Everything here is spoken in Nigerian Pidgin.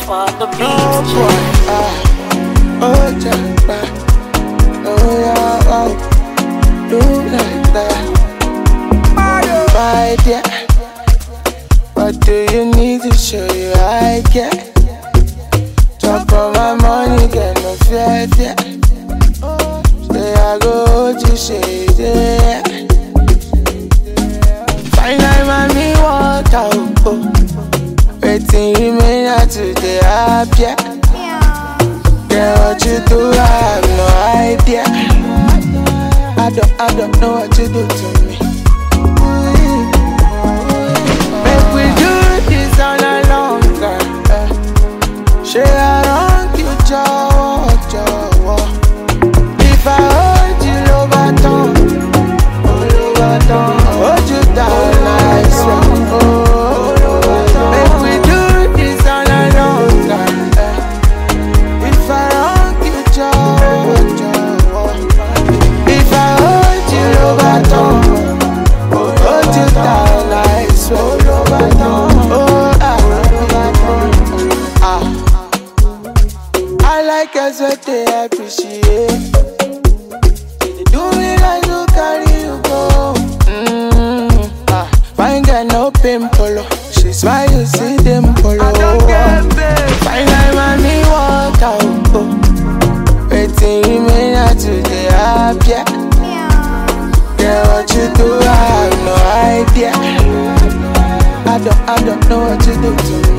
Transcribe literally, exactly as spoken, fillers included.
for the beat. No boy, ah, oh Jabba, oh yeah, oh, do like that, my dear. What do you need to show you I get? Talk for my money, get no fear, yeah. Say I go hold you, say yeah. Finally, mommy, what out, oh. Waiting, remain out today, happy, yeah. Get what you do, I have no idea. I don't, I don't know what you do to me. Make we do this on a long time, eh. Share around you, jaw, jaw. If I hold you, over down, over down, hold you down, I swear. Oh, make we do this on a long time, eh. If I hold you, jaw, jaw. If I hold you, over down, hold you down, I swear. Over down, oh, ah, ah. I like us what they appreciate. They do me like to carry you go. Mm, ah, fine girl, no pimple. She smile, you see them polo. I don't get paid. Fine like mommy, walk out. Oh. Waiting, remain out today, happy. Yeah, what you do, I have no idea. I don't, I don't know what you do to me.